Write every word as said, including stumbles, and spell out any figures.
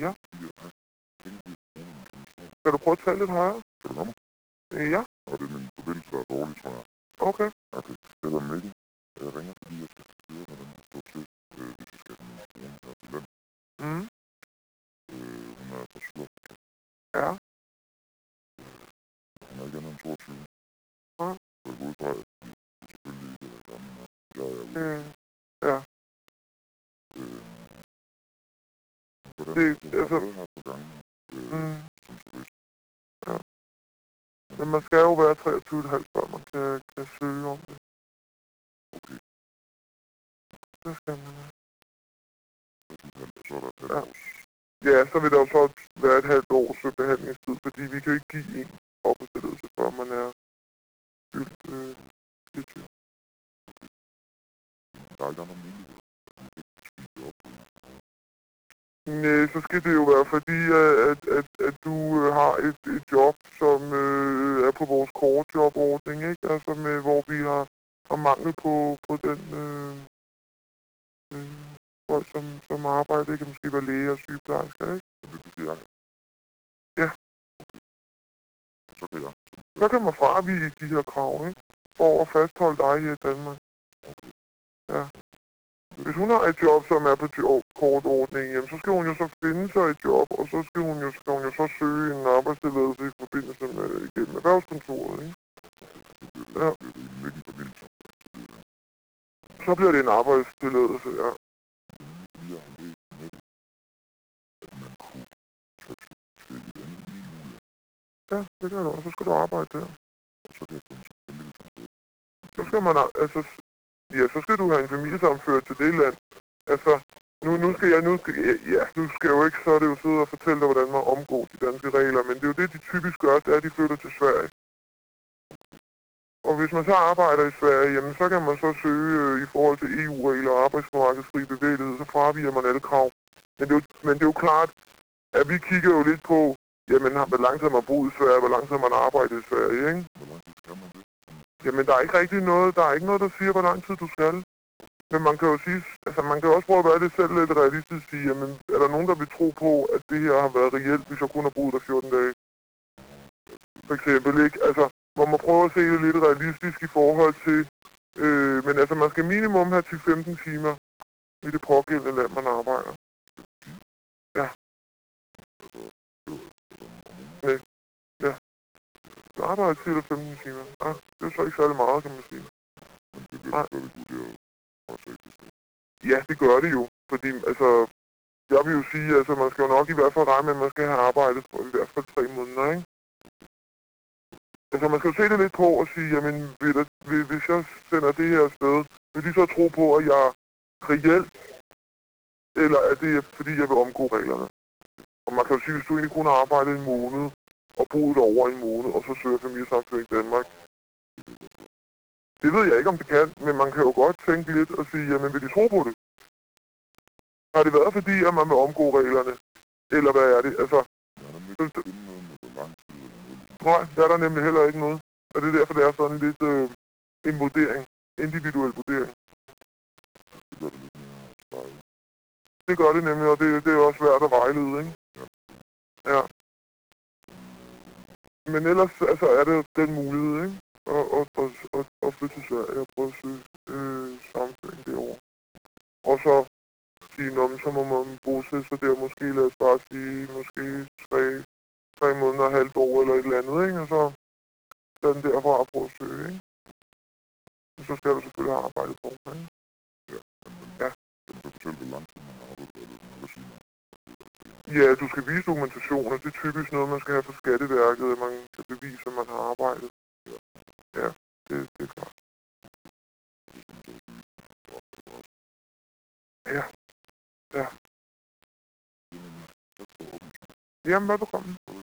Ja. Skal du prøve at tale lidt højere? Kan du høre mig? Øh, ja. Og det er min forbindelse, der er dårlig, tror jeg. Okay. Okay. Det er Mikkel. Jeg ringer, fordi jeg skal høre, hvordan det står til, øh, hvis jeg skal have min kone her til land. Mm. Øh, hun er fra Sydafrika. Ja. Øh, hun er ikke andet end toogtyve. Ja. Så jeg går ud fra, at de selvfølgelig ikke er gamle nok. Jeg er ude. Øh, ja. Øh, hvordan Det, det, jeg altså... har været her på gangen, øh, Mm. som turist. Ja. Men man skal jo være treogtyve komma fem, før man kan, kan søge om det. Okay. Det skal man. Så er der et Ja. halvt års. Ja, så vil der jo så være et halvt års behandlingstid, fordi vi kan ikke give en opholdstilladelse, før man er fyldt øh, fireogtyve. Der er ikke andre muligheder. Nej, så skal det jo være fordi, at, at, at du øh, har et, et job, som øh, er på vores kortjobordning, ikke? Altså med, hvor vi har, har mangel på, på den øh, øh, folk, som, som arbejder. Det kan måske være læger og sygeplejersker, ikke? Det betyder jeg. Ja. Så kan jeg. Så kan man fravige de her krav, ikke? For at fastholde dig i Danmark. Ja. Hvis hun har et job, som er på kortordningen, jamen, så skal hun jo så finde sig et job, og så skal hun jo, skal hun jo så søge en arbejdstilladelse i forbindelse med gennem erhvervskontoret, ikke? Ja. Så bliver det en arbejdstilladelse, ja. Ja, det kan du også. Så skal du arbejde der. Så skal man, altså, ja, så skal du have en familiesammenført til det land. Altså, nu, nu skal jeg, nu skal jeg, ja, du skal jo ikke, så er det jo sidde og fortælle dig, hvordan man omgår de danske regler, men det er jo det, de typisk gør, det er, at de flytter til Sverige. Og hvis man så arbejder i Sverige, jamen, så kan man så søge øh, i forhold til E U-regler og arbejdsmarkedsfri bevægelighed, så fraviger man alle krav. Men det, er jo, men det er jo klart, at vi kigger jo lidt på, jamen, hvor lang tid man boet i Sverige, hvor lang tid man arbejdet i Sverige, ikke? Jamen, der er ikke rigtig noget, der er ikke noget, der siger, hvor lang tid du skal. Men man kan jo sige, altså man kan også prøve at være det selv lidt realistisk sige, jamen, er der nogen, der vil tro på, at det her har været reelt, hvis jeg kun har boet der fjorten dage? For eksempel, ikke? Altså, hvor man prøver at se det lidt realistisk i forhold til, øh, men altså, man skal minimum have til femten timer i det pågældende land, man arbejder. Ja. Nej. Ja. Du arbejder til eller femten timer. Ja, det er så ikke særlig meget, kan man sige. Nej. Ja, det gør det jo. Fordi, altså, jeg vil jo sige, altså, man skal jo nok i hvert fald regne med, at man skal have arbejdet for i hvert fald tre måneder, ikke? Altså, man skal jo se det lidt på og sige, jamen, hvis jeg sender det her afsted, vil de så tro på, at jeg er reelt, eller er det fordi, jeg vil omgå reglerne? Og man kan jo sige, hvis du egentlig kun har arbejdet en måned, og boet over en måned, og så søger familiesammenføring i Danmark. Det ved jeg ikke, om det kan, men man kan jo godt tænke lidt og sige, jamen, vil de tro på det? Har det været fordi, at man vil omgå reglerne? Eller hvad er det? Altså, nej, der er der nemlig heller ikke noget. Og det er derfor, det er sådan lidt øh, en vurdering. Individuel vurdering. Det gør det nemlig, og det, det er også svært at vejlede, ikke? Ja. Men ellers altså, er det den mulighed, ikke? Og, og, og, og, og flytte til Sverige og prøve at søge øh, sammenføring derovre. Og så sige, nå, så må man bosætte sig der, måske lad os bare sige, måske tre, tre måneder, halvt år eller et eller andet, ikke? Og så er den derfra at prøve at søge, ikke? Og så skal du selvfølgelig have arbejdet på, ikke? Ja. Ja. Ja, du skal vise dokumentation, og det er typisk noget, man skal have fra Skatteværket, at man kan bevise, at man har arbejdet. Ja, det, det er klart. Ja. Ja. Jamen, velbekomme.